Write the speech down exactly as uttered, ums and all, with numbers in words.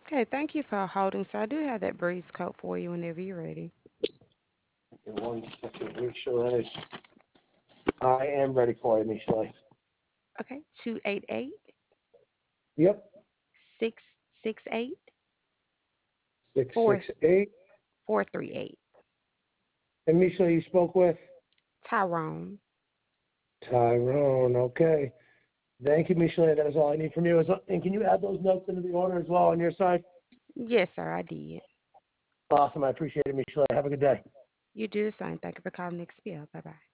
Okay, thank you for holding. So I do have that breeze coat for you whenever you're ready. In one second, make sure that is. I am ready for it, Michelle. Okay, two eight eight Yep, six six eight six four six eight. four three eight. And Michelle, you spoke with Tyrone. Tyrone. Okay. Thank you, Michelle. That is all I need from you. And can you add those notes into the order as well on your side? Yes, sir, I did. Awesome. I appreciate it, Michelle. Have a good day. You do the same. Thank you for calling X P L. Bye bye.